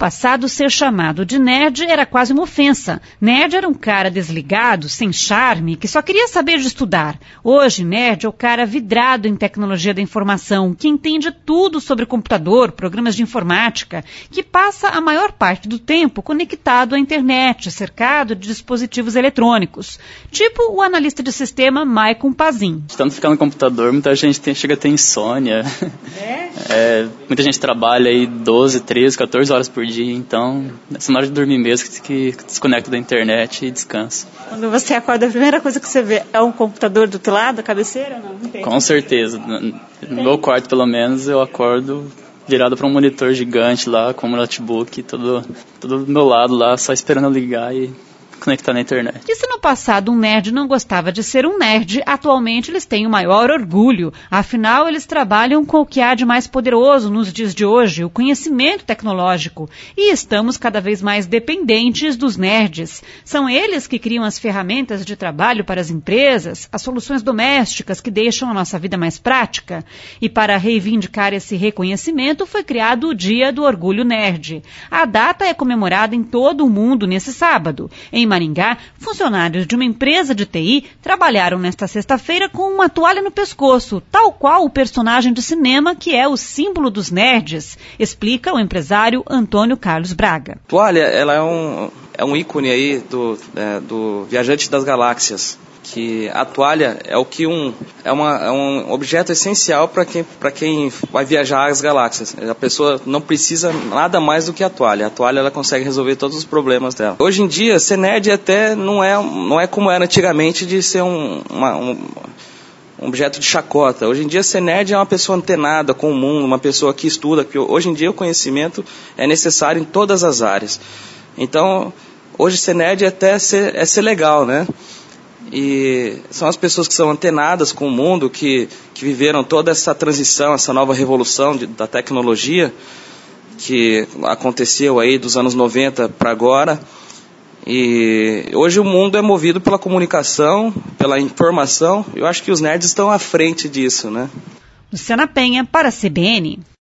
passado, ser chamado de nerd era quase uma ofensa. Nerd era um cara desligado, sem charme, que só queria saber de estudar. Hoje, nerd é o cara vidrado em tecnologia da informação, que entende tudo sobre computador, programas de informática, que passa a maior parte do tempo conectado à internet, cercado de dispositivos eletrônicos. Tipo o analista de sistema Maicon Pazin. De tanto ficar no computador, muita gente chega a ter insônia. Muita gente trabalha aí 12, 13, 14 horas por dia, então é na hora de dormir mesmo que desconecta da internet e descansa. Quando você acorda, a primeira coisa que você vê é um computador do teu lado, a cabeceira? Não tem. Com certeza. No meu quarto, pelo menos, eu acordo virado para um monitor gigante lá, com um notebook, tudo do meu lado lá, só esperando eu ligar e conectar na internet. E se no passado um nerd não gostava de ser um nerd, atualmente eles têm o maior orgulho. Afinal, eles trabalham com o que há de mais poderoso nos dias de hoje, o conhecimento tecnológico. E estamos cada vez mais dependentes dos nerds. São eles que criam as ferramentas de trabalho para as empresas, as soluções domésticas que deixam a nossa vida mais prática. E para reivindicar esse reconhecimento, foi criado o Dia do Orgulho Nerd. A data é comemorada em todo o mundo nesse sábado. Em Maringá, funcionários de uma empresa de TI trabalharam nesta sexta-feira com uma toalha no pescoço, tal qual o personagem de cinema que é o símbolo dos nerds, explica o empresário Antônio Carlos Braga. A toalha, ela é um ícone aí do Viajante das Galáxias, que a toalha é um objeto essencial para quem vai viajar às galáxias. A pessoa não precisa nada mais do que a toalha. A toalha ela consegue resolver todos os problemas dela. Hoje em dia, ser nerd até não é como era antigamente de ser um objeto de chacota. Hoje em dia, ser nerd é uma pessoa antenada com o mundo, uma pessoa que estuda, porque hoje em dia o conhecimento é necessário em todas as áreas. Então, hoje ser nerd é ser legal, né? E são as pessoas que são antenadas com o mundo, que viveram toda essa transição, essa nova revolução da tecnologia que aconteceu aí dos anos 90 para agora. E hoje o mundo é movido pela comunicação, pela informação. Eu acho que os nerds estão à frente disso, né? Luciana Penha, para a CBN.